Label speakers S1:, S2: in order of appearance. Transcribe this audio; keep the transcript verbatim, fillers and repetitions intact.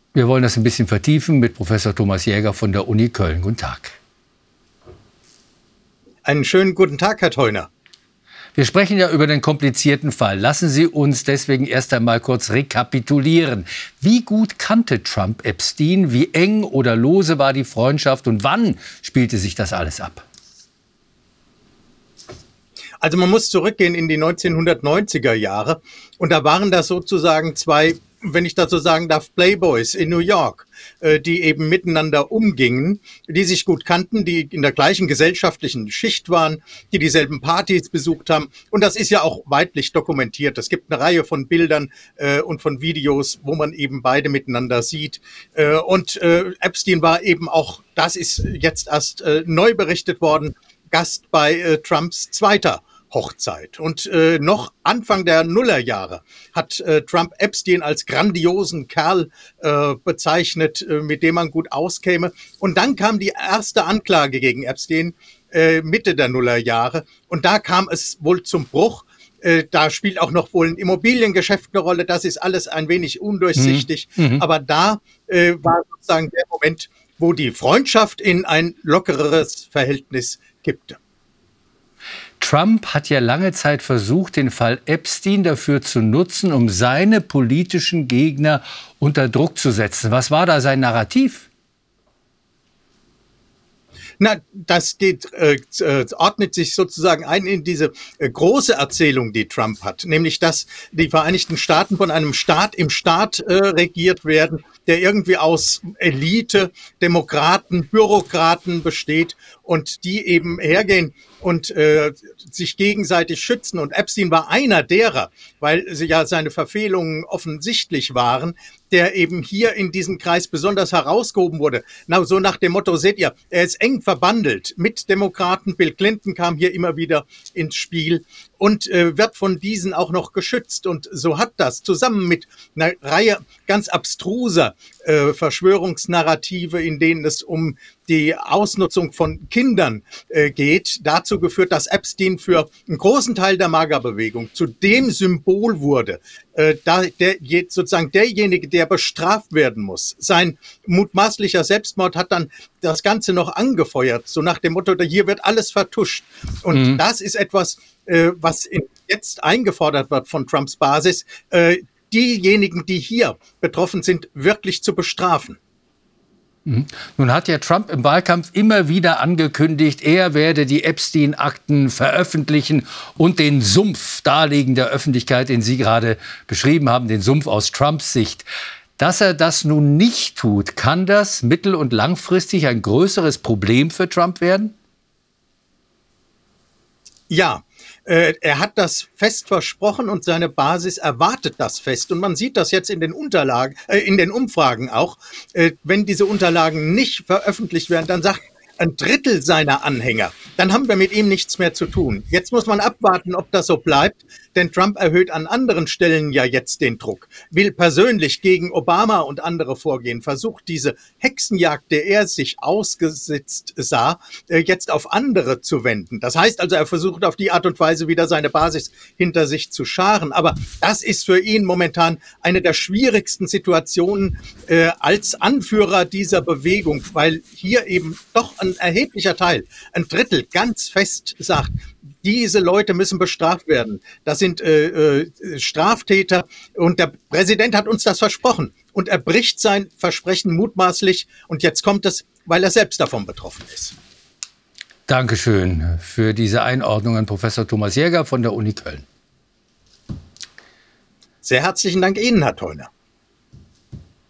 S1: Wir wollen das ein bisschen vertiefen mit Professor Thomas Jäger von der Uni Köln. Guten Tag.
S2: Einen schönen guten Tag, Herr Theuner.
S1: Wir sprechen ja über den komplizierten Fall. Lassen Sie uns deswegen erst einmal kurz rekapitulieren. Wie gut kannte Trump Epstein? Wie eng oder lose war die Freundschaft? Und wann spielte sich das alles ab?
S2: Also man muss zurückgehen in die neunzehnhundertneunziger Jahre. Und da waren das sozusagen zwei, wenn ich das so sagen darf, Playboys in New York, die eben miteinander umgingen, die sich gut kannten, die in der gleichen gesellschaftlichen Schicht waren, die dieselben Partys besucht haben. Und das ist ja auch weitlich dokumentiert. Es gibt eine Reihe von Bildern äh, und von Videos, wo man eben beide miteinander sieht. Äh, und äh, Epstein war eben auch, das ist jetzt erst äh, neu berichtet worden, Gast bei äh, Trumps zweiter Hochzeit. Und äh, noch Anfang der Nullerjahre hat äh, Trump Epstein als grandiosen Kerl äh, bezeichnet, äh, mit dem man gut auskäme. Und dann kam die erste Anklage gegen Epstein äh, Mitte der Nullerjahre. Und da kam es wohl zum Bruch. Äh, da spielt auch noch wohl ein Immobiliengeschäft eine Rolle. Das ist alles ein wenig undurchsichtig. Mhm. Aber da äh, war sozusagen der Moment, wo die Freundschaft in ein lockereres Verhältnis kippte.
S1: Trump hat ja lange Zeit versucht, den Fall Epstein dafür zu nutzen, um seine politischen Gegner unter Druck zu setzen. Was war da sein Narrativ?
S2: Na, das geht, äh, ordnet sich sozusagen ein in diese äh, große Erzählung, die Trump hat, nämlich, dass die Vereinigten Staaten von einem Staat im Staat äh, regiert werden, der irgendwie aus Elite, Demokraten, Bürokraten besteht und die eben hergehen und äh, sich gegenseitig schützen. Und Epstein war einer derer, weil sie ja seine Verfehlungen offensichtlich waren, der eben hier in diesem Kreis besonders herausgehoben wurde. Na, so nach dem Motto, seht ihr, er ist eng verbandelt mit Demokraten. Bill Clinton kam hier immer wieder ins Spiel und äh, wird von diesen auch noch geschützt. Und so hat das zusammen mit einer Reihe ganz abstruser äh, Verschwörungsnarrative, in denen es um die Ausnutzung von Kindern äh, geht, dazu geführt, dass Epstein für einen großen Teil der MAGA-Bewegung zu dem Symbol wurde, äh, da der, sozusagen derjenige, der bestraft werden muss. Sein mutmaßlicher Selbstmord hat dann das Ganze noch angefeuert, so nach dem Motto, hier wird alles vertuscht. Und mhm. das ist etwas, äh, was in, jetzt eingefordert wird von Trumps Basis, äh, diejenigen, die hier betroffen sind, wirklich zu bestrafen.
S1: Nun hat ja Trump im Wahlkampf immer wieder angekündigt, er werde die Epstein-Akten veröffentlichen und den Sumpf darlegen der Öffentlichkeit, den Sie gerade beschrieben haben, den Sumpf aus Trumps Sicht. Dass er das nun nicht tut, kann das mittel- und langfristig ein größeres Problem für Trump werden?
S2: Ja. Er hat das fest versprochen und seine Basis erwartet das fest. Und man sieht das jetzt in den Unterlagen, äh, in den Umfragen auch. Äh, wenn diese Unterlagen nicht veröffentlicht werden, dann sagt ein Drittel seiner Anhänger, dann haben wir mit ihm nichts mehr zu tun. Jetzt muss man abwarten, ob das so bleibt, denn Trump erhöht an anderen Stellen ja jetzt den Druck, will persönlich gegen Obama und andere vorgehen, versucht diese Hexenjagd, der er sich ausgesetzt sah, jetzt auf andere zu wenden. Das heißt also, er versucht auf die Art und Weise wieder seine Basis hinter sich zu scharen. Aber das ist für ihn momentan eine der schwierigsten Situationen äh, als Anführer dieser Bewegung, weil hier eben doch ein erheblicher Teil, ein Drittel, ganz fest sagt, diese Leute müssen bestraft werden. Das sind äh, äh, Straftäter und der Präsident hat uns das versprochen. Und er bricht sein Versprechen mutmaßlich und jetzt kommt es, weil er selbst davon betroffen ist.
S1: Dankeschön für diese Einordnung an Professor Thomas Jäger von der Uni Köln.
S2: Sehr herzlichen Dank Ihnen, Herr Theuner.